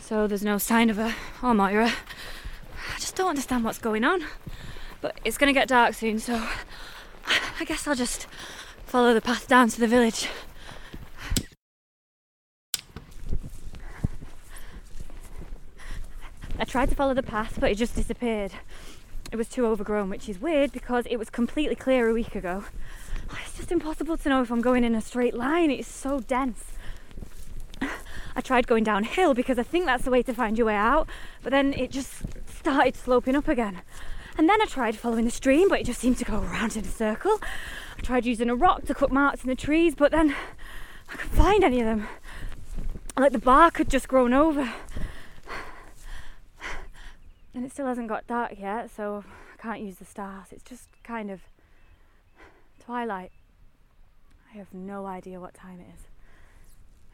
So there's no sign of her or Moira. I just don't understand what's going on. But it's going to get dark soon, so I guess I'll just follow the path down to the village. I tried to follow the path, but it just disappeared. It was too overgrown, which is weird because it was completely clear a week ago. It's just impossible to know if I'm going in a straight line. It's so dense. I tried going downhill because I think that's the way to find your way out, but then it just started sloping up again. And then I tried following the stream, but it just seemed to go around in a circle. I tried using a rock to cut marks in the trees, but then I couldn't find any of them. Like the bark had just grown over. And it still hasn't got dark yet, so I can't use the stars. It's just kind of twilight. I have no idea what time it is.